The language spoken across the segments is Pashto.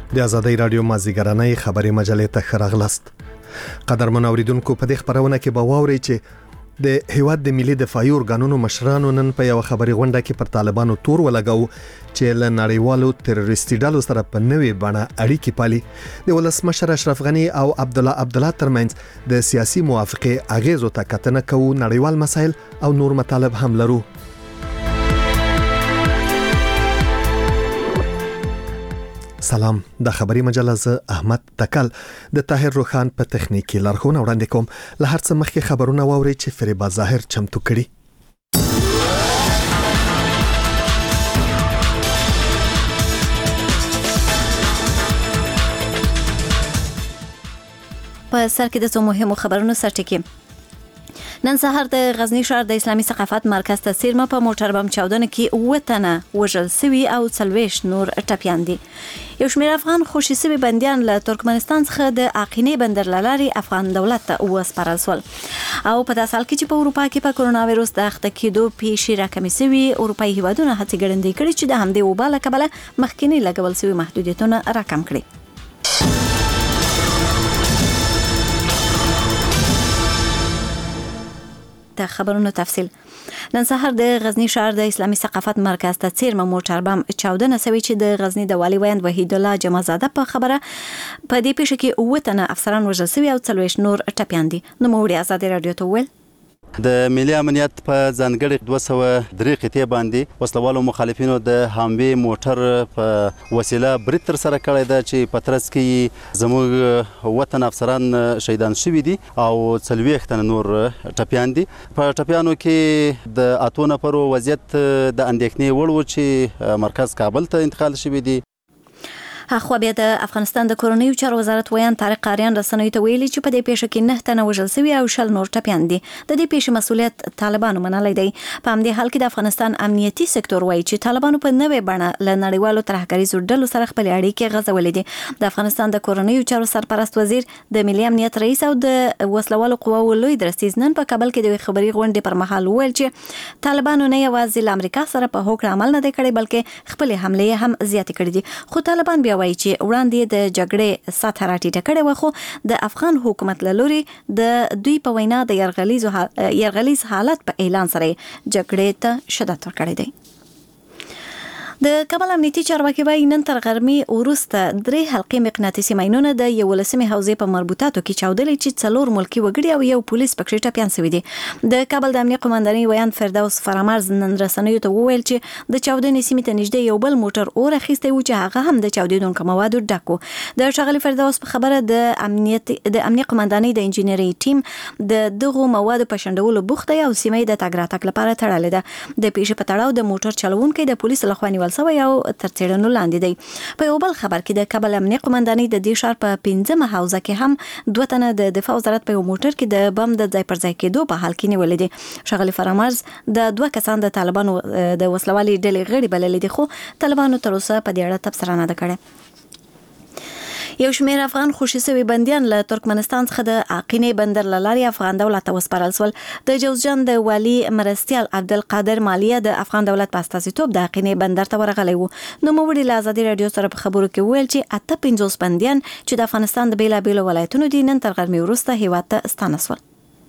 د ازادۍ رادیو مازیګرنۍ خبري مجلې ته خراغلست. قدرمن اوریدونکو په دې خبرونه کې به واورئ چې د هیواد د ملي دفاعي ارګانونو مشرانو نن په یو خبري غونډه کې پر طالبانو تور ولګاو چې له نړیوالو تروریستي ډلو سره په نوې بڼه اړیکې پالي. د ولسمشر اشرف غنی او عبدالله ترمنځ د سیاسي موافقه اغیزو ته کتنه کوو. نړیوال مسایل او نور مطالب هم لرو. سلام، د خبري مجله ز احمد تکل د طاهر روخان په تخنیکی لارښوونه وړاندې کوم. له هر څه مخکې خبرونه واوري چې فریبا ظاهر چمتو کړي. په سر کې د څو مهمو خبرونو سرټکی. نن سهار د غزنی ښار د اسلامي ثقافت مرکز ته څیرمه په موټر بم چاودنه کې 9 تنه وژل شوي او 40 نور ټپیان دي. یو شمېر افغان خوشي شوي بندیان له ترکمنستان څخه د آقینې بندر له لارې افغان دولت ته وسپارل شول. او په داسې حال کې چې په اروپا کې په کرونا وایروس د اخته کېدو پیښې راکمې شوي، اروپایي هیوادونه هڅې ګړندۍ کړي چې د همدې وبا له کبله مخکینی لګول شوي محدودیتونه راکم کړي. د خبرونو تفصیل. نن سهار د غزنی ښار د اسلامي ثقافت مرکز ته څیرمه موټر بم چاودنه شوې چې د غزنی د والي ویاند وحید الله جمعزاده په خبره په دې پیښه کې 9 تنه افسران وژل شوي او 40 نور ټپیان دي. نوموړي ازادي رادیو ته وویل د ملي امنیت په ځانګړي 203 قطعه باندې وسلوالو مخالفینو د هاموي موټر په وسیله برید تر سره کړی ده چې په ترڅ کې زموږ وطن افسران شهیدان شوي دي او 40 تنه نور ټپیان دي. په ټپیانو کې د 8 نفرو وضعیت د اندېښنې وړ و چې مرکز کابل ته انتقال شوي دي. خو بیا د افغانستان د کورنیو چارو وزارت ویان طارق قاریان رسنیو ته ویلي چې په دې پیښه کې 9 تنه وژل شوي او 60 نور ټپیان دي. د دې پیښې مسؤلیت طالبانو منلی دی. په همدې حال کې د افغانستان امنیتي سکتور وایي چې طالبانو په نوې بڼه له نړیوالو ترهګریزو ډلو سره خپل اړیکې غځولې دي. د افغانستان د کورنیو چارو سرپرست وزیر د ملي امنیت رئیس او د وسلوالو قواو لوی درستیز نن په کابل کې د خبري غونډې پر مهال وویل چې طالبانو نه یوازې له امریکا سره په هوکړه عمل نه دی کړی بلکې خپل حملې هم زیاتې کړې دي. خو طالبان بیا وایي چې وړاندې د جګړې سطح راټیټه کړې وه، خو د افغان حکومت له لوري د دوی په وینا د یرغلیز حالت په اعلان سره جګړې ته شدت ورکړی دی. د کابل امنیتي چارواکي وايي نن تر غرمې وروسته 3 حلقې مقناطیسي ماینونه د 11مې حوزې په مربوطاتو کې چاودلې چې 4 ملکي وګړي او یو پولیس پکې ټپیان شوي دي. د کابل د امنیت قومندانۍ ویاند فردوس فرامرز نن رسنیو ته وویل چې د چاودنې سیمې ته نږدې یو بل موټر اور اخیستی و چې هغه هم د چاودېدونکو موادو ډک و. د ښاغلي فردوس په خبره د امنیت قومندانۍ د انجینري ټیم د دغو موادو په شنډولو بوخت دی او سیمې د تګ راتګ لپاره تړلې ده. د پیښې په تړاو د موټر چلوونکی د پولیسو لخوا نیول سوی او تر څېړنو لاندې دی. په یو بل خبر کې د کابل امنیت قومندانۍ د دې ښار په 5مه حوزه کې هم 2 تنه د دفاع وزارت په یو موټر کې د بم د ځای پر ځای کېدو په حال کې نیولې دي. ښاغلي فرامرز د 2 کسان د طالبانو د وسلوالي ډلې غړي بللې دي، خو طالبانو تر اوسه په دې اړه تبصره نه ده کړې. یو شمېر افغان خوشي شوي بندیان له ترکمنستان څخه د آقینې بندر له لارې افغان دولت ته وسپارل شول. د جوزجان د والي مرستیال عبدالقادر مالیه د افغان دولت په استازیتوب د آقینې بندر ته ورغلی و. نوموړي له ازادي رادیو سره په خبرو کې وویل چې 58 بندیان چې د افغانستان د بیلابیلو ولایتونو دي نن تر غرمې وروسته هیواد ته ستانه شول.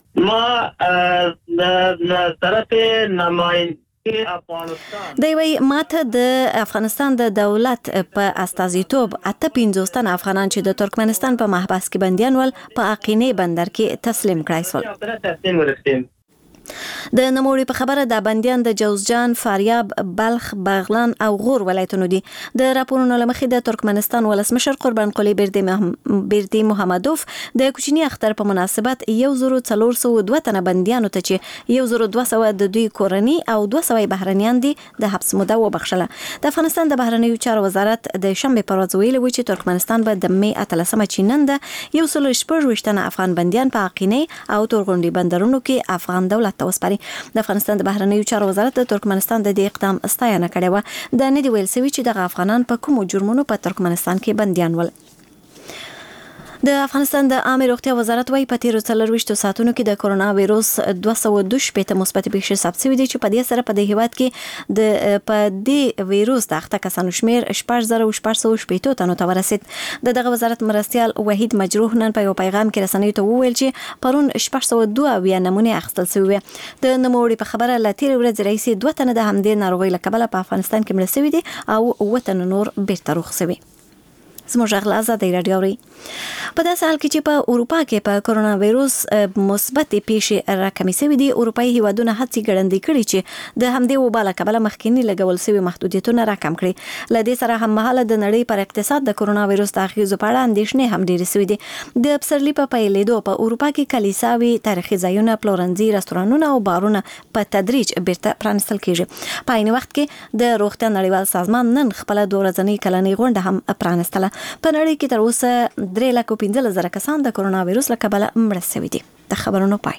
ما د طرف نماینده دی وی ماته د افغانستان د دولت په استازیتوب 58 تنه افغانان چې د ترکمنستان په محبس کې بندیان ول په آقینې بندر کې تسلیم کړای شول. د نوموړي په خبره د بندیان د جوزجان، فاریاب، بلخ، بغلان او غور ولایتونو دي. د راپورونو له مخې د ترکمنستان ولسمشر قربان قلی بردی محمدوف د کوچني اختر په مناسبت 1402 تنه بندیانو ته چې 1200 د دوی کورنۍ او 200 بهرنیان دي د حبس موده وبخښله. د افغانستان د بهرنیو چارو وزارت د شنبه پر ورځ ویلي و چې ترکمنستان به د می 13 چې نن د 114 تنه افغان بندیان په آقینې او تورغونډي بندرونو کې افغان دولت ته وسپاري. د افغانستان د بهرنیو چارو وزارت د ترکمنستان د دې اقدام ستاینه کړې وه. د نه دی ویل سوي چې دغه افغانان په کومو جرمونو په ترکمنستان کې بندیان ول. د افغانستان د عامه روغتیا وزارت وايي په تیرو 24 ساعتونو کې د کورونا وایروس 202 مثبت پیښې ثبت شوې دي چې په دې سره په دې هیواد کې د په دې وایروس د اخته کسانو شمیر 4415 تنو ته ورسید. دغه وزارت مرستيال وحید مجروح نن په یو پیغام کې رسنیو ته وویل چې پرون 402 نمونه اخیستل شوې. د نوموړي په خبره لاتیر ورځ رئیس 2 تنه د همدې ناروغي لکبله په افغانستان کې مړ شوي دي او وطن نور بیرته روغ شوي. زموږ غلا آزادۍ راډیو اوري. په داسې حال کې چې په اروپا کې په کورونا وایروس مثبت پیښې راکمې شوې دي، اروپایي هیوادونه هڅې ګړندې کړي چې د همدې وبا له کبله مخکینی لګول شوي محدودیتونه راکم کړي. له دې سره هممهاله د نړۍ پر اقتصاد د کورونا وایروس د اغیزو په اړه اندېښنې هم ډېرې شوې دي. د پسرلي په پیلېدو په اروپا کې کلیساوي، تاریخي ځایونه، پلورنځي، رستورانونه او بارونه په تدریج بیرته پرانیستل کېږي. په عین وخت کې د روغتیا نړیوال سازمان نن خپل 2 ورځنۍ کلنۍ غونډه هم پرانیستله. په نړۍ کې تر اوسه 3,15,000 کسان د کورونا وایروس له کبله مړه شوي دي. د خبرونو پای.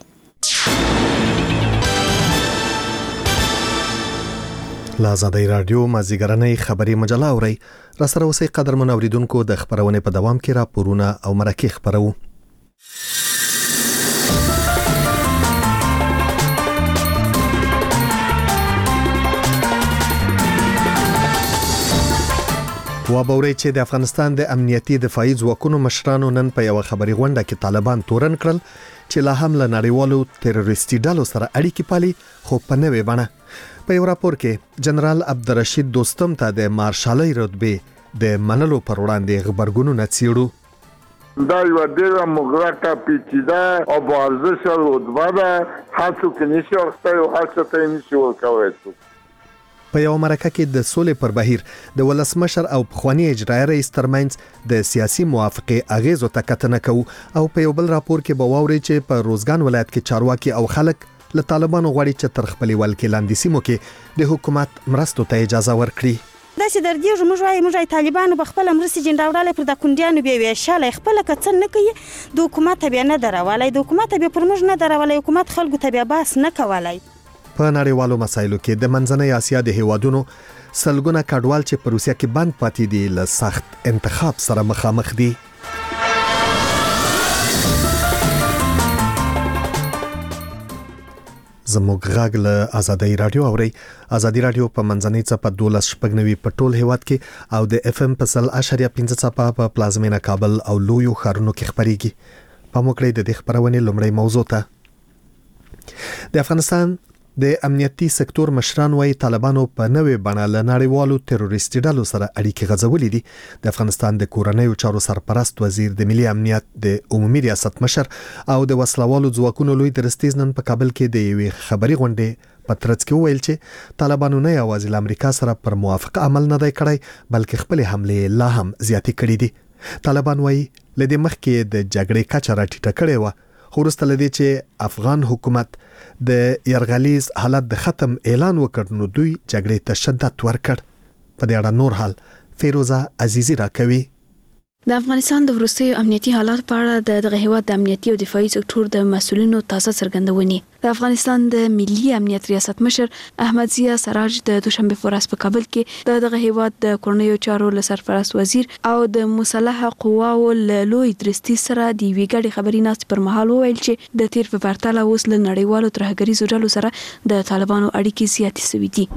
له آزادۍ راډیو مازیګرنۍ خبري مجله اورئ. راسره اوسئ قدرمن اوریدونکو. د خبرونې په دوام کې راپورونه او مرکې خبرو. وابوري چې د افغانستان د امنیتي دفاعي ځواکونو مشرانو نن په یو خبري غونډه کې طالبان تورن کړل چې لا هم له نړیوالو تروریستي ډلو سره اړیکې پالي، خو په نوې بڼه. په یو راپور کې جنرال عبدالرشید دوستم ته د مارشالۍ رتبه د منلو پر وړاندې خبرګونونه څیړو. دا یو ډېر مغلقه پیچیده او بارزش رتبه ده، هڅو کې نشي ورسته او هڅو ته نشي ورکوي. په یو مرکه کې د سولې پر بهیر د ولسمشر او پخوانی اجرایي رئیس ترمنځ د سیاسي موافقه اغیزو ته کتنه کوي. او په یو بل راپور کې به واوري چې په روزګان ولایت کې چارواکي او خلک له طالبانو غواړي چې تر خپل ولکې لاندې سیمو کې د حکومت مرستو ته اجازه ورکړي. دا چې دردیږي موږ طالبانو په خپل مرستې جنډاوړاله پر د کونډیانو بیا ویشاله خپل کڅن نه کوي. د حکومت بیا نه دراوالي، د حکومت بیا پر موږ نه دراوالي، حکومت خلکو ته بیا باس نه کوالای. په نړیوالو مسایلو کې د منځنۍ اسیا د هیوادونو سلګونه کډوال چې په روسیا کې بند پاتې دي له سخت انتخاب سره مخامخ دي. زموږ غږ له آزادۍ راډیو اوري. آزادۍ راډیو په منځنۍ څپه 12.9 په ټول هیواد کې او د FM په 100.5 څپه په پلازمینه کابل او لویو ښارونو کې خبريږي. په موکړې د دې خبرونې لومړی موضوع ته د افغانستان د امنیتي سکتور مشران وايي طالبانو په نوې بڼه له نړیوالو تروریستي ډلو سره اړیکې غځولې دي. د افغانستان د کورنیو چارو سرپرست وزیر د ملي امنیت د عمومي ریاست مشر او د وسلوالو ځواکونو لوی درستیز نن په کابل کې د یوې خبري غونډې په ترڅ کې ویل چې طالبانو نه یوازې له امریکا سره پر موافقه عمل نه دی کړی بلکې خپل حمله لا هم زیاتې کړې دي. طالبان وايي لدې مخکې د جګړې کچه راټیټه کړې و، خو وروسته لدې چې افغان حکومت د یرغلیز حالت د ختم اعلان وکړ نو دوی جګړې ته شدت ورکړ. په دې اړه نور حال فیروزه عزیزی راکوي. د افغانستان د وروستیو امنیتي حالات په اړه دغه هیواد د امنیتي او دفاعي سکتور د مسؤلینو تازه څرګندونې. د افغانستان د ملي امنیت ریاست مشر احمد ضیا سراج د دوشنبه په ورځ په کابل کې دغه هیواد د کورنیو چارو له سرپرست وزیر او د مسلح قواو له لوی درستي سره د ویګړي خبري ناست پر مهال وویل چې د تیر په پرتله اوس له نړیوالو ترهګریزو ډلو سره د طالبانو اړیکې زیاتې شوې دي.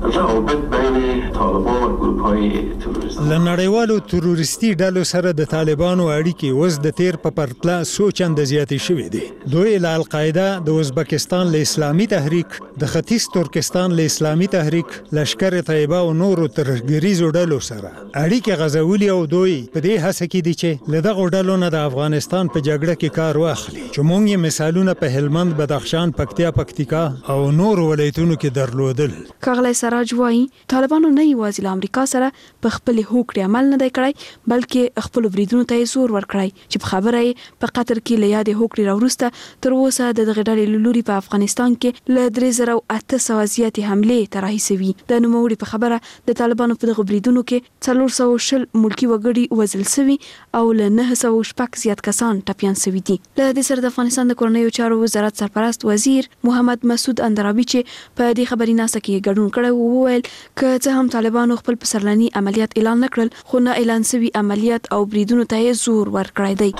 له نړیوالو تروریستي ډلو سره د طالبانو اړیکې اوس د تیر په پرتله څو چنده زیاتې شوې دي. دوی له القاعده، د ازبکستان له اسلامي تحریک، د ختیځ ترکستان له اسلامي تحریک، لشکر طیبه او نورو ترهګریزو ډلو سره اړیکې غځولې او دوی په دې هڅه کې دي چې له دغو ډلو نه د افغانستان په جګړه کې کار واخلي. چې موږ یې مثالونه په هلمند، بدخشان، پکتیا او نورو ولایتونو کې درلودل. ښاغلی سراج وایي طالبانو نه یوازې له امریکا سره په خپلې هوکړې عمل نه دی کړی بلکې خپلو بریدونو ته یې زور ورکړی چې په خبره یې په قطر کې له یادې هوکړې راوروسته تر اوسه د دغې ډلې له لوري په افغانستان افغانستان کې له 3800 زیاتې حملې طرحې شوي. د نوموړي په خبره د طالبانو په دغه بریدونو کې 420 ملکی وګړي وژل شوي او له 906 زیات کسان ټپیان شوي دي. له دې سره د افغانستان د کورنیو چارو وزارت سرپرست وزیر محمد مسعود اندرابي چې په دې خبري ناسه کې ګډون کړی وویل که څه هم طالبانو خپل پسرلني عملیات اعلان نکړل خو نه اعلان شوي عملیات او بریدونو ته زور ورکړی دی.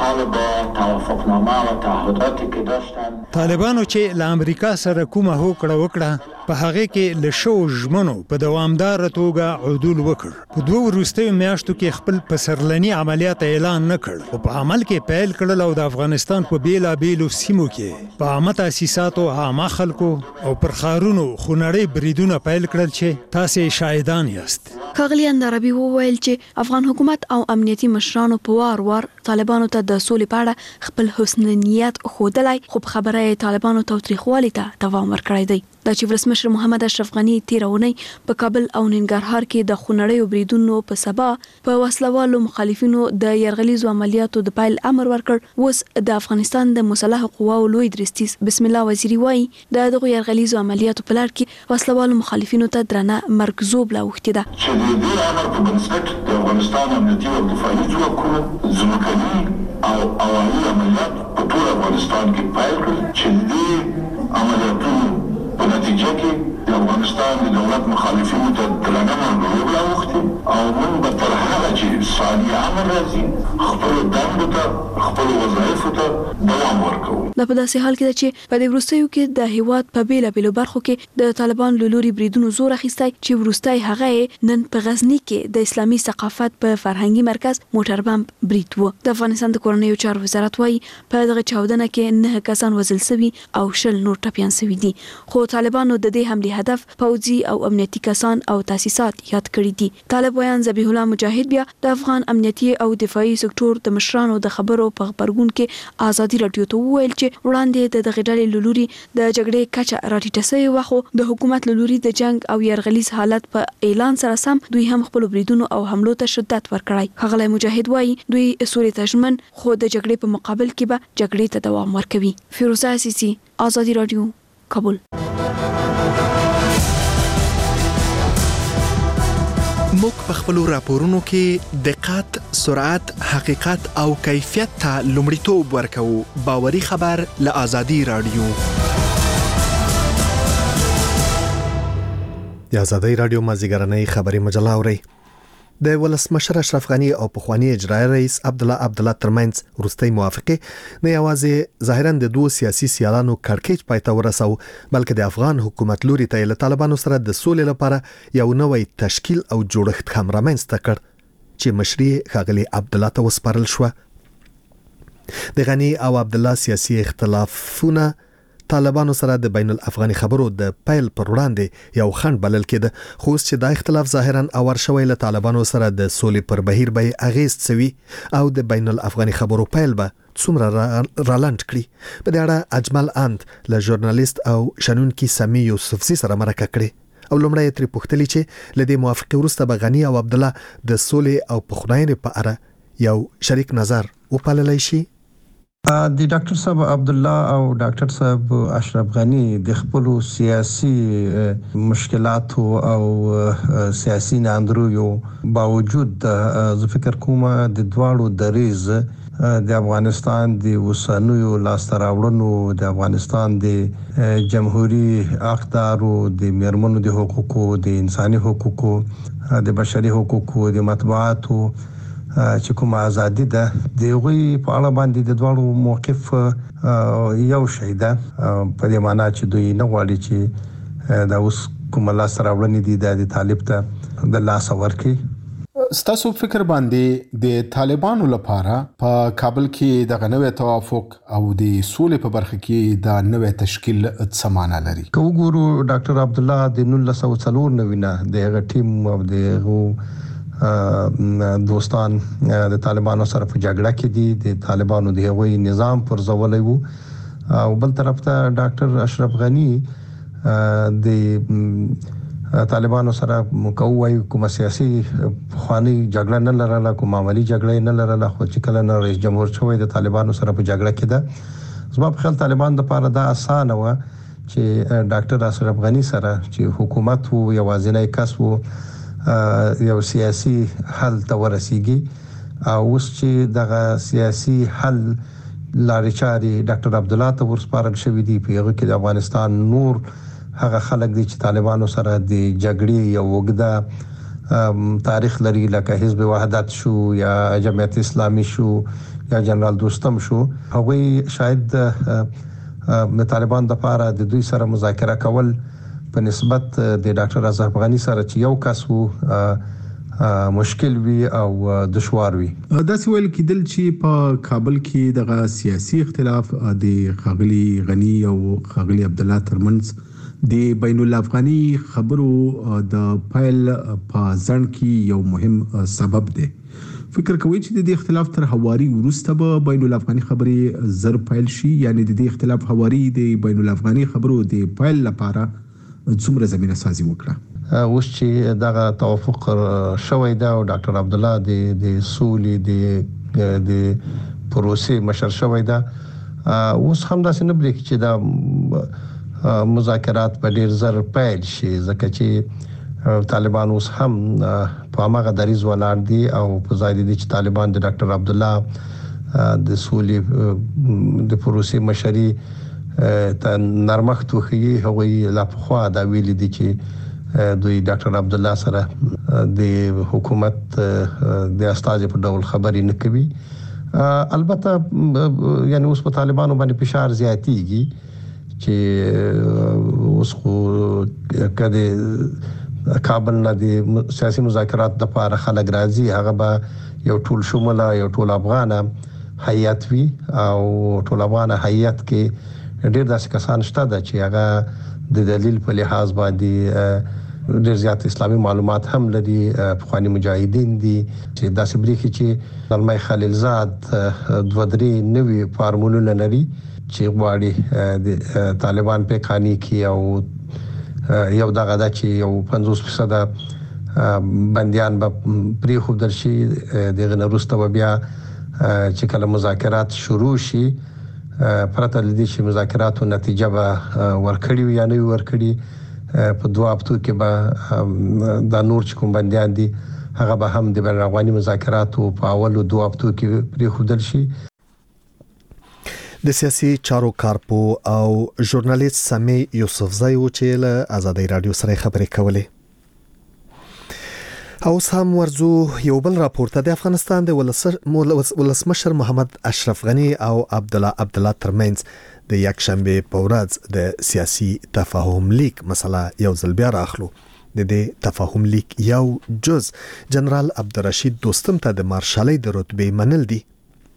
طالبانو چې له امریکا سره کومه هوکړه وکړه په هغه کې له شو ژمنو په دوامدار توګه عدول وکړ. په دوه وروستیو میاشتو کې خپل پسرلني عملیات اعلان نکړ او په عمل کې پیل کړل او د افغانستان په بیلابیلو سیمو کې په عامه تاسیساتو عامه خلکو او پر ښارونو خونړۍ بریدونه پیل کړل چې تاسو شاهدان یاست. ښاغلي اندرابي وویل چې افغان حکومت او امنیتي مشرانو په وار طالبانو ته د سولې په اړه خپل حسن نیت ښودلی خو په خبره یې طالبانو تاوتریخوالي ته دوام ورکړی دی. دا چې ولسمشر محمد اشرف غني تېره اونۍ په کابل او ننګرهار کې د خونړیو بریدونو په سبا په وسلوالو مخالفینو د یرغلیزو عملیاتو د پیل امر ورکړ. اوس د افغانستان د مسلحو قواو لوی درستیز بسم الله وزیری وایي د دغو یرغلیزو عملیاتو په لړ کې وسلوالو مخالفینو ته درنه مرګ اوښتې ده. چې د دې امر په بنسټ د افغانستان امنیتي او دفاعي ځواکونو ځمکني او هوایي عملیات په ټول افغانستان کې پیل کړل چې د دې عملیاتونو په نتیجه کې د افغانستان د دولت مخالفینو ته درنه مرګ اوښتې او موږ به تر هغه چې ثاني امر راځي خپلو دندو ته خپلو وظایفو ته دوام ورکوو. دا په داسې حال کې ده چې په دې وروستیو کې د هیواد په بیلابیلو برخو کې د طالبان له لوري بریدونو زور اخیستی چې وروستی هغه نن په غزني کې د اسلامي ثقافت په فرهنګي مرکز موټر بمب برید و. د افغانستان د کورنیو چارو وزارت وایي په دغه چاودنه کې 9 کسان وژل شوي او 10 نور ټپیان شوي دي خو طالبانو د دې حملې هدف پوځي او امنیتي کسان او تاسیسات یاد کړي دي. طالب ویان ذبیح الله مجاهد بیا د افغان امنیتي او دفاعي سکتور د مشرانو د خبرو په خبرګون کې ازادي رادیو ته وویل چې وړاندې د دغه ډلې له لوري د جګړې کچه راټیټه شوې وه خو د حکومت له لوري د جنگ او یرغلیز حالت په اعلان سره سم دوی هم خپل بریدونو او حملو ته شدت ورکړی. ښاغلی مجاهد وایي دوی سولې ته ژمن خو د جګړې په مقابل کې به جګړې ته دوام ورکوي. فیروزه عزیزي، ازادي رادیو، کابل. موږ په خپلو راپورونو کې دقت، سرعت، حقیقت او کیفیت ته لومړیتوب ورکوو. باوري خبر له ازادي رادیو. د ازادي رادیو مازیګرنۍ خبري مجله اوري. د ولسمشر اشرف غني او پخوانی اجرایی رئیس عبدالله ترمنځ وروستۍ موافقه نه یوازې ظاهرا د دوه سیاسي سیالانو کړکېچ پای ته ورسو بلکې د افغان حکومت لوري ته له طالبانو سره د سولې لپاره یو نوی تشکیل او جوړښت هم رامنځته کړ چې مشري ښاغلي عبدالله ته وسپارل شو. د غني او عبدالله سیاسي اختلافونه طالبانو سره د بین الافغاني خبرو د پیل پر وړاندې یو خنډ بلل کېده خو چې دا اختلاف ظاهرا اور شوی له طالبانو سره د سولې پر بهیر به اغیز سوي او د بین الافغاني خبرو پیل به څومره رالند کړي. په دې اړه اجمل اند له ژورنالیست او شنونکي سامي یوسفزي سره مرکه کړې او لومړی ترې پوښتلې چې له دې موافقه وروسته به غني او عبدالله د سولې او پخلاینې په اړه یو شریک نظر وپاللی شي. د ډاکټر صاحب عبدالله او ډاکټر صاحب اشرف غني د خپل سیاسي مشکلات او سیاسي ناندرویو باوجود زه فکر کوم د دواړو دریز د افغانستان د وسنوي لاسته راوړنو د افغانستان د جمهوریت اقدارو د میرمنو د حقوقو د انساني حقوقو د بشري حقوقو د مطبوعاتو چې کوم ازادي ده د غوي په اړه باندې د دوړو موقف یو شی ده په دې معنی چې دوی نه غواړي چې دا اوس کوم لاس راوړنې دي د طالب ته د لاس ورکي. ستاسو فکر باندې د طالبانو لپاره په کابل کې د غنوي توافق او د سولې په برخه کې د نوې تشکیل څه معنی لري؟ کو ګورو ډاکټر عبدالله د 1994 نه د هغه ټیم او د دوستان د طالبانو سره په جګړه کې دي د طالبانو د هغوی نظام پر ځولای وو او بل طرف ته ډاکټر اشرف غني د طالبانو سره کومه کوم سیاسي خواني جګړه نه لرله کوم عملی جګړه نه لرله خو چې کله نه رئیس جمهور شوی د طالبانو سره په جګړه کې ده زما په خیال طالبان د لپاره دا اسانه و چې ډاکټر اشرف غنی سره چې حکومت وو یوازینی کس وو یو سیاسي حل ته ورسیږي او اوس چې دغه سیاسي حل لارې چارې ډاکټر عبد الله ته ورسپارل شوې دي په هغه کې د افغانستان نور هغه خلک دي چې طالبانو سره د جګړې یو وګړه تاریخ لري لکه حزب وحدت شو یا جمعیت اسلامي شو یا جنرال دوستم شو هغوی شاید د طالبان د لپاره د دوی سره مذاکره کول په نسبت د ډاکټر اشرف غنی سره چې یو کس وو مشکل وي او دشوار وي. دا سوال کېدل چې په کابل کې دغه سیاسي اختلاف د خاغلی غنی او خاغلی عبد الله ترمنځ د بین الافغاني خبرو د فایل په ځن کې یو مهم سبب دی. فکر کوي چې د اختلاف تر هواري ورسته به بین الافغاني خبرې زر فایل شي یعنی د اختلاف هواري د بین الافغاني خبرو د فایل لپاره څومره زمينه سازي وکړه. اوس چې دغه توافق شوی دا او ډاکټر عبد الله د سولې د پروسې مشر شوی دا اوس هم داسې نه بریک چې دا مذاکرات په ډیر زر پیل شي ځکه چې طالبان اوس هم په هغه دریز ولاړ دي او په ځای دي چې طالبان د ډاکټر عبد الله د سولې د پروسې مشري ته نرمښت وخی هغوی لا په خوا دا ویل دي چې دوی ډاکټر عبد الله سره د حکومت د استاد په ډول خبرې نه کوي. البته یعنی اوس په طالبانو باندې فشار زیاتېږي چې اوس خو کده کابل نه د سیاسي مذاکرات د لپاره خلک راځي هغه به یو ټول شموله یو ټول افغان هیئت وي او ټول افغان هیئت کې ډېر داسې کسان شته چې هغه د دلیل په لحاظ باندې ډېر زیات اسلامي معلومات هم لري پخوانی مجاهدین دي چې داسې بریخي چې علماء خلیلزاد دوه درې نوي فارمولونه لري چې غواړي د طالبان په قانی کې او یو دغه د چې یو 50% بنديان به پری خو درشي دغه نورسته بیا چې کله مذاکرات شروع شي پرته لدی چې مذاکراتو نتیجه به ورکړي یا نه ورکړي په دوه هفتو کې به د نور چې کوم بنديان دي هغه به هم د بین الافغاني مذاکراتو په اولو دوه هفتو کې پری خو درشي. د سیاسي چارو کارپو او ژورنالیست سامي یوسفزای و چې له آزادۍ رادیو سره خبرې کولې. او سم ورزو یو بل راپورته د افغانستان د ولسمشر محمد اشرف غنی او عبد الله ترمنځ د یک شنبه په ورځ د سیاسي تفاهم لیک مسله یو ځل بیا راخلو. د دې تفاهم لیک یو جز جنرال عبدالرشید دوستم ته د مارشالۍ د رتبې منل دي.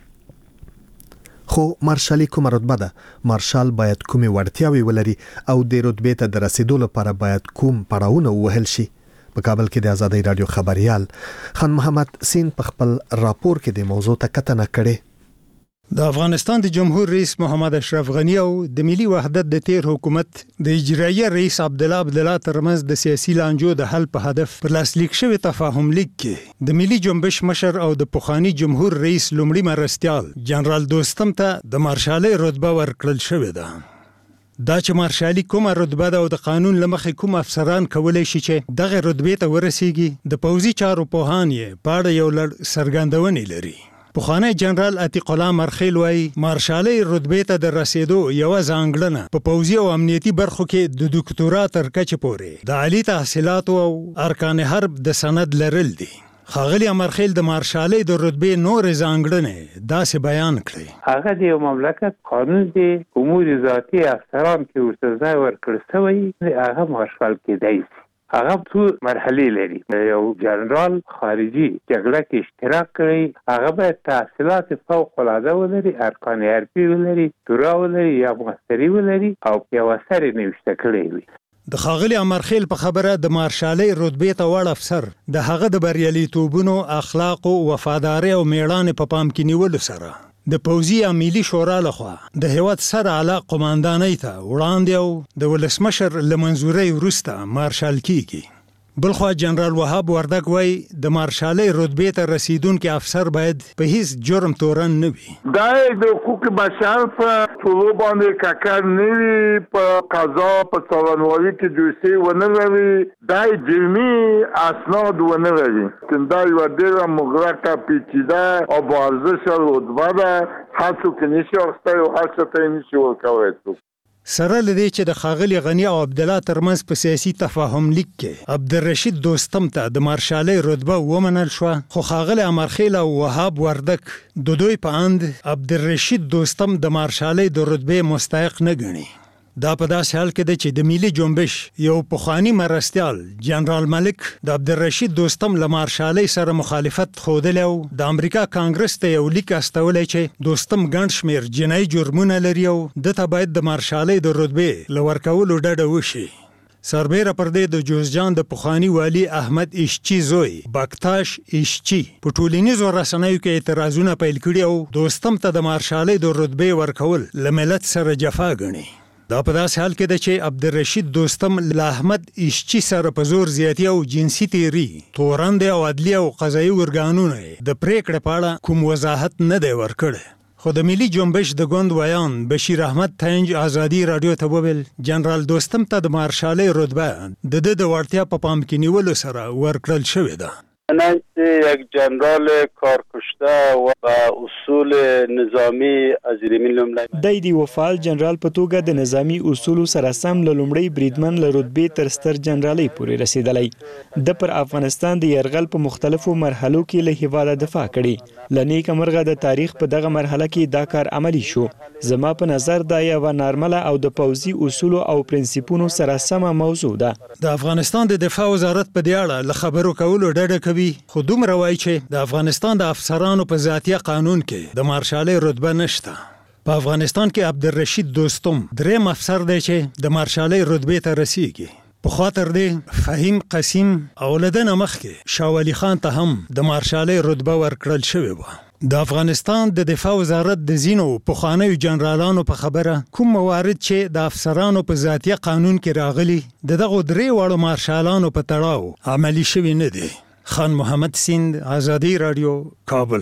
خو مارشالي کومه رتبه ده؟ مارشال باید کومې وړتیاوې ولري او د رتبې ته د رسیدو لپاره باید کوم پړاوونه ووهل شي؟ په کابل کې د آزادۍ رادیو خبريال خان محمد سین په خپل راپور کې د موضوع ته کتنه کړې. د افغانستان د جمهور رئیس محمد اشرف غنی او د ملي وحدت د تیر حکومت د اجرایي رئیس عبد الله ترمنځ د سیاسي لانجو د حل په هدف پر لاسلیک شوی تفاهم لیک کې د ملي جنبش مشر او د پخوانی جمهور رئیس لومړي مرستيال جنرال دوستم ته د مارشالۍ رتبه ورکړل شوې ده. دا چې مارشالي کومه رتبه ده او د قانون لمخې کوم افسران کولای شي چې دغه رتبه ته ورسیږي د پوځي چارو پوهان یې په اړه یو لړ څرګندونې لري. پخوانی جنرال عتیق الله مرخیل وای مارشالۍ رتبه ته د رسیدو یو ځانګړنه په پوځي او امنیتي برخو کې د ډاکټورا تر کچې پورې د عالی تحصیلات او ارکان حرب د سند لرل دي. خاغلی مرخیل د مارشالۍ د رتبه نور ځانګړنه داسې بیان کړي. هغه د مملکت قانون دی امور ذاتی افسران کې ورته ځای ورکړل شوی هغه مارشال کېدای شي. هغه څو مرحلې لري. یو جنرال خارجي جګړه کې اشتراک کړي هغه باید تحصیلات فوق العاده ولري، ارکان حربي ولري، تورا ولري یا مستری ولري او یو اثر نوشته کړی وي. د خاغلی امرخیل په خبره د مارشالۍ رتبه ته وړ افسر د هغه د بریالیتوبونو اخلاق او وفاداری او میړانه په پام کې نیول سره د پوځي عملی شورا لخوا د هیواد سره اعلی قوماندانۍ ته وړاندې او د ولسمشر لمنځوري وروسته مارشال کیږي. بلخوا جنرال وهاب وردک وای د مارشالۍ رتبې ته رسیدونکي افسر باید په هیڅ جرم تورن نه وي. دا د حقوق بشر په ټولو باندې کاکر نه وي، په قضا په څارنوالۍ کې دوسیې ونه لري، دا جرمي اسناد ونه لري. دا یوه ډېره مغلقه پیچیده او با ارزشه رتبه ده، هر څوک یې نشي اخیستی او هر چا ته یې نشي ورکولی څوک. سره له دې چې د ښاغلي غني او عبدالله ترمنځ په سیاسي تفاهم لیک کې عبدالرشید دوستم ته د مارشالۍ رتبه ومنل شوه، خو ښاغلي امرخیل او وهاب وردک د دوی په اند عبدالرشید دوستم د مارشالۍ د رتبې مستحق نه ګڼي. دا په داسې حال کې ده چې د ملي جنبش یو پخواني مرستیال جنرال ملک د عبدالرشید دوستم له مارشالۍ سره مخالفت ښودلی او د امریکا کانګرس ته یو لیک استولی چې دوستم ګڼ شمېر جنایي جرمونه لري او ده ته باید د مارشالۍ د رتبې له ورکولو ډډه وشي. سربیره پر دې د جوزجان د پخواني والي احمد اشچي زوی بکتاش اشچي په ټولنیزو رسنیو کې اعتراضونه پیل کړي او دوستم ته د مارشالۍ د رتبې ورکول له ملت سره جفا ګڼي. دا په داسې حال کې ده چې عبدالرشید دوستم له احمد اشچي سره په زور زیاتي او جنسي تیري، تورندې او عدلي او قضایي ارګانونه د پریکړې په اړه کوم وضاحت نه دی ورکړی. خو د ملي جنبش د ګوند ویان بشیر احمد تنج آزادي راډیو ته وویل جنرال دوستم ته د مارشالۍ رتبه د ده د وړتیا په پام کې نیولو سره ورکړل شوې ده. یک جنرال کارکشته و اصول نظامی از ریمین لومړی د دی وفال جنرال په توګه د نظامی اصول سره سم له لومړی بریدمن له رتبې تر ستر جنرالۍ پورې رسیدلی. د پر افغانستان د یرغل په مختلفو مرحلو کې له هیواده دفاع کړي. لنیک مرغه د تاریخ په دغه مرحله کې دا کار عملی شو. زما په نظر دا یو نارمله او د پوځي اصول او پرنسپونو سره سم موضوع ده. د افغانستان د دفاع وزارت په دې اړه له خبرو کولو ډډه کوي، خو دومره وایي چې د افغانستان د افسرانو په ذاتیه قانون کې د مارشالۍ رتبه نشته. په افغانستان کې عبدالرشید دوستم دریم افسر دی چې د مارشالۍ رتبې ته رسیږي. په خاطر دې فهیم قسیم او لدنه مخکې شاه ولي خان ته هم د مارشالۍ رتبه ورکړل شوې وه. د افغانستان د دفاع وزارت د ځینو پخوانیو جنرالانو په خبره کوم موارد چې د افسرانو په ذاتیه قانون کې راغلي د دغو درې واړو مارشالانو په تړاو عملي شوي نه دي. خان محمد سیند، آزادی رادیو، کابل.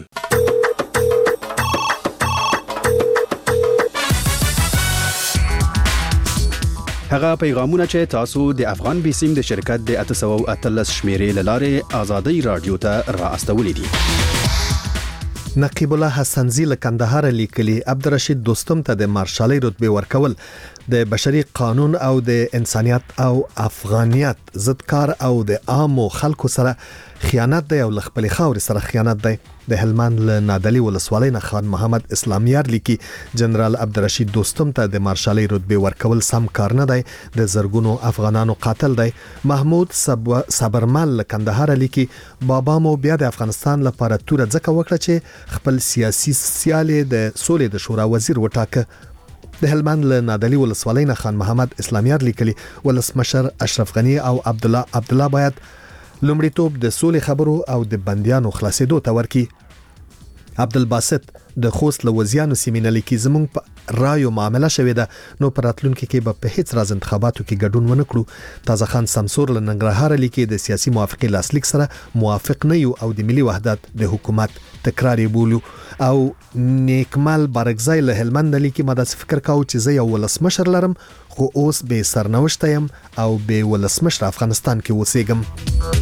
هغه پیغامونه چې تاسو د افغان بیسیم د شرکت د 813 شمیرې لاره آزادی رادیو ته را استولې دي. نقیب الله حسنزی له کندهار لیکلي عبدالرشید دوستم ته د مارشالۍ رتبې ورکول د بشري قانون او د انسانیت او افغانیت ضد کار او د عامو خلکو سره خیانت دی او ل خپل خاور سره خیانت دی. د هلمند له نادلی ولسوالۍ نه خان محمد اسلامیار لیکي جنرال عبدالرشید دوستم ته د مارشالۍ رتبې ورکول سم کار نه دی، د زرګونو افغانانو قاتل دی. محمود صبرمل له کندهار لیکي بابا مو بیا د افغانستان لپاره توره ځکه وکړه چې خپل سیاسي سیالي د سولې د شورا وزیر وټاکه. د هلمند له نادلی ولسوالۍ نه خان محمد اسلامیار لیکلي ولسمشر اشرف غنی او عبدالله باید لومړیتوب د سولې خبرو او د بندیانو خلاصېدو ته ورکړي. عبدالباسط د خوست له وزیانو سیمې نه لیکي زموږ په رایو معامله شوې ده، نو په راتلونکي کې به په هیڅ راز انتخاباتو کې ګډون ونه کړو. تازه خان سمسور له ننګرهار لیکي د سیاسي موافقې لاسلیک سره موافق نه یو او د ملي وحدت د حکومت تکرار بولو. او نیکمل بارګزای له هلمند لیکي ما داسې فکر کاوه چې زه یو ولسمشر لرم خو اوس به سرنوشت یم او به ولسمشر افغانستان کې اوسېږم.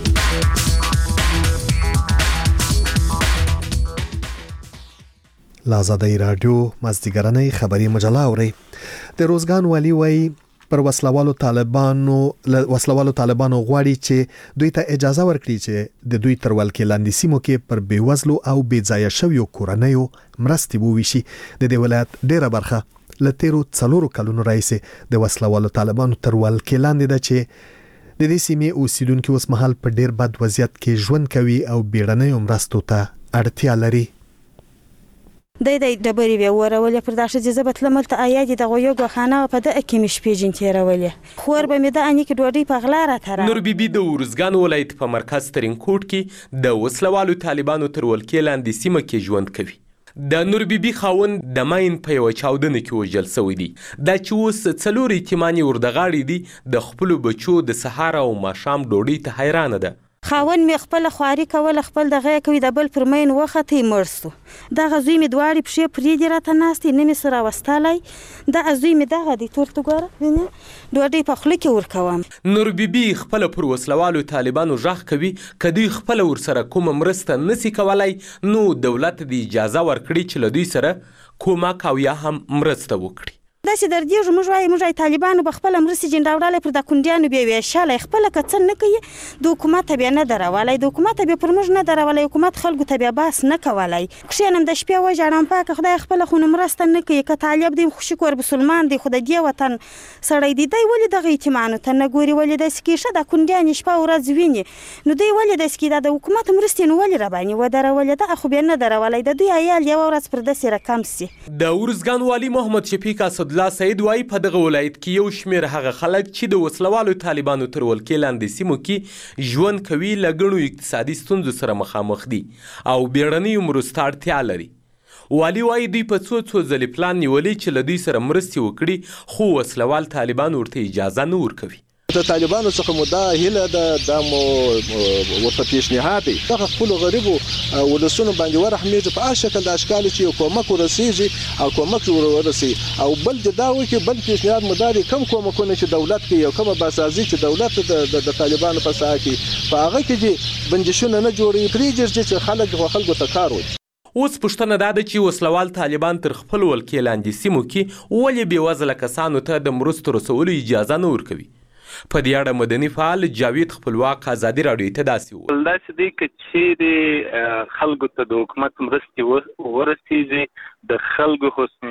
لازادی رادیو مازدیګرنۍ خبری مجله اوري. د روزګان والی وای پر وسلوالو طالبانو غواړي چې دوی ته اجازه ورکړي چې د دوی تر ولکې لاندې سیمو کې پر بیوزلو او بې ځایه شویو کورنیو مرستې وویشي. د دې ولایت ډیره برخه له تیرو 4 کلونو راهیسې د وسلوالو طالبانو تر ولکې لاندې ده چې د دې سیمې اوسیدونکو اوس مهال په ډیر بد وضعیت کې ژوند کوي او بیړنیو مرستو ته اړتیا لري. د ډبرې وی ورولې پر داشه چې زبت لملته آیادې د غویو خانه په د اکیمش پیجن تیرولې خور به مې د انیک ډوډۍ په غلا را تر نور بیبي د ورزګان ولایت په مرکز ترینکوټ کې د وسلوالو طالبانو تر ولکې لاندې سیمه کې ژوند کوي. د نور بیبي خاوند د ماین په یوه چاودنه کې وژل شوی دی. دا چې اوس 4 یتیمان یې ورده دي د خپلو بچو د سهار او ماښام ډوډۍ ته حیرانه ده. خاوند مې خپل خواري کوله، خپل دغه کوي، د بل پر مین وخته مړ سو. دغه زوی مې دواړې پښې پرې دي راته ناستې، نه مې سره راوستلی. دغه زوی مې دغه دی، تورته ګوره وینې، ډوډۍ په خوله کې ورکوم. نور بیبي خپله پر وسلوالو طالبانو غږ کوي که دوی خپله ورسره کومه مرسته نسي کولی نو دولت د اجازه ورکړي چې له دوی سره کومک او یا هم مرسته وکړي. داسې دردېږو، موږ وایو طالبانو به خپله مرستې جنډاوړلی پر دا کونډیانو بیا ویشلی، خپله که څه نه کوي د حکومت ته بیا نه درولی، د حکومت ته بیا پر موږ نه درولی، حکومت خلکو ته بیا باس نه کولی. کښېنم د شپې وژاړم پاکه خدای خپله خو نو مرسته نه کوي. که طالب دی شکر مسلمان دی، خو د دې وطن سړی دی، دی ولې دغه یتیمانو ته نه ګوري؟ ولې داسې کېږي؟ دا کونډیانې شپه ورځ ویني، نو دی ولې داسې کوي؟ دا د حکومت مرستې نو ولې راباندې ودرولې؟ دغه خو بیا نه درولی، د دوی عیال یوه ورځ پر داسې رقم سي. د ارزګان والي محمد شفیق اسدالله سعید وایي په دغه ولایت کې یو شمېر هغه خلک چې د وسلوالو طالبانو تر ولکې لاندې سیمو کې ژوند کوي له ګڼو اقتصادي ستونزو سره مخامخ دي او بیړنیو مرستو اړتیا لري. والي وایي دوی په څو ځلې پلان نیولی چې له دوی سره مرستې وکړي، خو وسلوال طالبان ورته اجازه نه ورکوي. د طالبانو څخه مو دا هیله ده، دا مو ورته پیشنهاد دی، دغه خپلو غریبو ولسونو باندې ورحمېږي په هر شکل د اشکال چې یو کومک ورسېږي او کومک ورسېږي. او بل د دا وایي چې بل پیشنهاد مو دا دی، کوم کومکونه چې دولت کوي او کومه باسازي چې دولت د طالبانو په ساحه کې په هغه کې چې بندشونه نه جوړوي، پرېږدي چې خلکو ته کار وکړي. اوس پوښتنه دا ده چې وسلوال طالبان تر خپل ولکې لاندې سیمو کې ولې بېوزله کسانو ته د مرستو رسولو اجازه نه ورکوي. په دې اړه مدني فعال جاوید خپلواک ازادي راډیو ته داسې وویل. داسې دی که چیرې خلکو ته د حکومت مرستې ورسېږي، د خلکو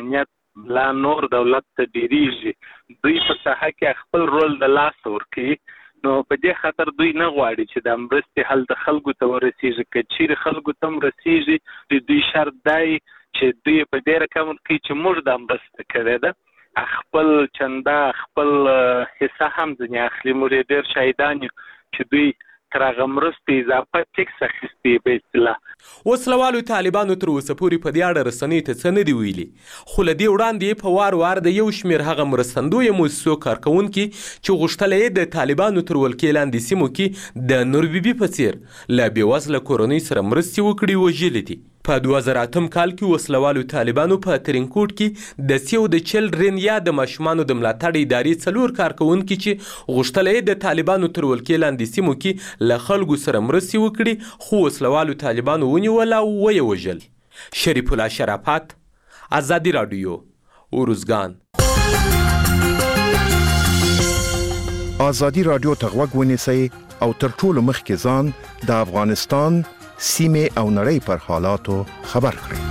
حسنیت لا نور دولت ته ډېرېږي، دوی په ساحه کې خپل رول د لاسه ورکوي، نو په دې خاطر دوی نه غواړي چې د مرستې هلته خلکو ته ورسېږي. که چیرې خلکو ته رسېږي، د دوی شرط دی چې دوی په دې رقم کوي چې موږ دا مرسته کړې ده، خپل چنده خپل حصه هم ځنې اخلي. موږ یې ډېر شاهدان یو چې دوی تر هغه مرستې اضافه ټیکس اخیستې په اصطلاح. وسلوالو طالبانو تر اوسه پورې په دې اړه رسنیو ته څه نه دي ویلي، خو له دې وړاندې په وار د یو شمېر هغه مرستندویه مؤسسو کارکوونکي چې غوښتله یې د طالبانو تر ولکې لاندې سیمو کې د نور بیبي په څېر له بېوزله کورنۍ سره مرستې وکړي وژلي دي. په 2008 کال کې وسلوالو طالبانو په ترینکوټ کې د سیو د چلډرن یا د ماشومانو د ملاتړ ادارې 4 کارکوونکي چې غوښتله یې د طالبانو تر ولکې لاندې سیمو کې له خلکو سره مرستې وکړي، خو وسلوالو طالبانو ونیول او ویې وژل. شریف الله شرافت، ازادي راډیو، ارزګان. ازادي راډیو ته غوږ ونیسئ او تر ټولو مخکې ځان د افغانستان سیمه او نړۍ پر حالاتو خبر کړئ.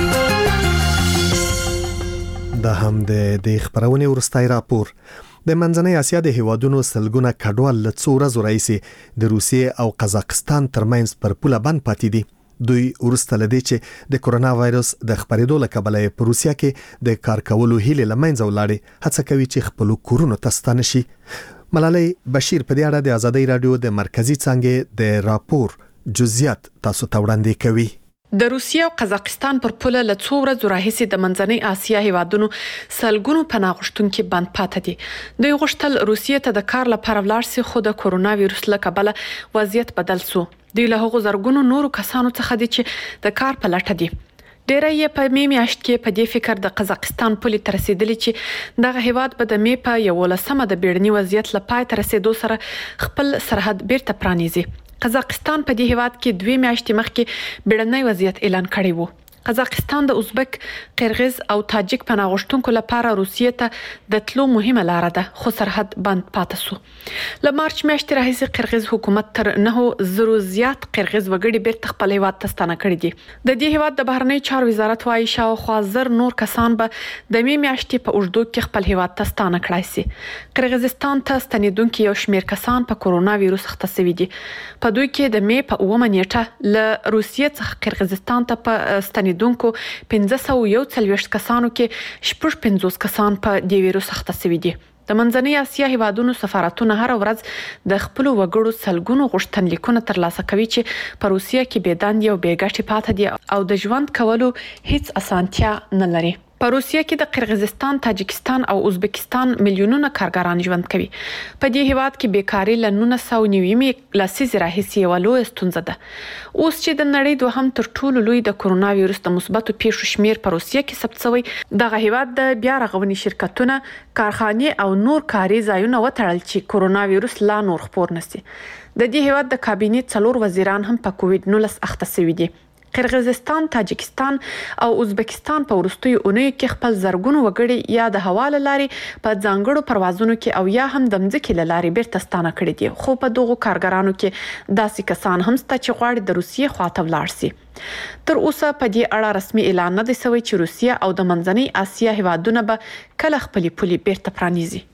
دا هم د خبرونې ورستای راپور. د منځنۍ اسیا د هیوادونو سلګونه کډوال له څو ورځو راهیسې د روسیې او قزاقستان ترمنځ پر پوله بند پاتې دي. دوی ورسته لدی چې د کرونا وایرس د خپرېدو له کبله په روسیا کې د کار کولو هیله لمنځه ولاړې، هڅه کوي چې خپل کورونو ته ستانه شي. ملالۍ بشیر په دې اړه د ازادي راډیو د مرکزی څانګې د راپور جزئیات تاسو ته وړاندې کوي. د روسیې او قزاقستان پر پوله له څو ورځو راهیسې د منځنۍ اسیا هیوادونو سلګونو پناه غوښتونکي بند پاتې دي. دوی غوښتل روسیې ته د کار لپاره ولاړ شي، خو د کرونا وایرس له کبله وضعیت بدل شو. دوی له هغو زرګونو نورو کسانو څخه دي چې د کار په لټه دي. ډېری یې په می میاشت کې په دې فکر د قزاقستان پولې ته رسېدلي چې دغه هیواد به د می په 11مه د بیړني وضعیت له پای ته رسېدو سره خپل سرحد بیرته پرانیزي. قزاقستان په دې هیواد کې 2 میاشتې مخکې بیړنی وضعیت اعلان کړی وو. قزاقستان د ازبک، قرغیز او تاجک پناه غوښتونکو لپاره روسیې ته د تلو مهمه لار ده، خو سرحد بند پاتې شو. له مارچ میاشتې راهیسې قرغیز حکومت تر 9,000 زیات قرغیز وګړي بیرته خپل هیواد ته ستانه کړي دي. د دې هیواد د بهرنیو چارو وزارت وايي شاوخوا 1000 نور کسان به د می میاشتې په اوږدو کې خپل هیواد ته ستانه کړای شي. قرغیزستان ته ستنیدونکي یو شمېر کسان په کرونا وایرس اخته شوي دي. په دوی کې د می په 9مه نیټه له روسیې څخه قرغیزستان ته په دونکو 541 کسانو کې 55 کسان په دې وایرس اخته شوي دي. د منځنۍ اسیا هیوادونو سفارتونه هر ورځ د خپل وګړو سلګونو غوښتنلیکونه ترلاسه کوي چې په روسیه کې بېدندې او بېګټې پاتې دي او د ژوند کولو هیڅ اسانتیا نه لري. په روسیه کې د قرغیزستان، تاجکستان او ازبکستان میلیونونه کارګران ژوند کوي. په دې هیواد کې بیکاری له 1990 لسیزې راهیسې یوه لویه ستونزه ده. اوس چې د نړۍ دوهم تر ټولو لوی د کرونا ویروس د مثبتو پیښو شمیر په روسیه کې ثبت شوی، دغه هیواد د بیا رغونې شرکتونه، کارخانې او نور کاري ځایونه وتړل چې کرونا ویروس لا نور خپور نشي. د دې هیواد د کابینې 4 وزیران هم په کووډ 19 اخته شوي دي. قرغیزستان، تاجکستان او ازبکستان په وروستیو اونیو کې خپل زرګونو وګړي یا د هوا له لارې په ځانګړو پروازونو کې او یا هم د مځکې له لارې بیرته ستانه کړي دي. خو په دغو کارګرانو کې داسې کسان هم شته چې غواړي د روسیې خواته ولاړ شي. تر اوسه په دې اړه رسمي اعلان نه دی شوی چې روسیه او د منځنۍ اسیا هیوادونه به کله خپلې پولې بیرته پرانیزي.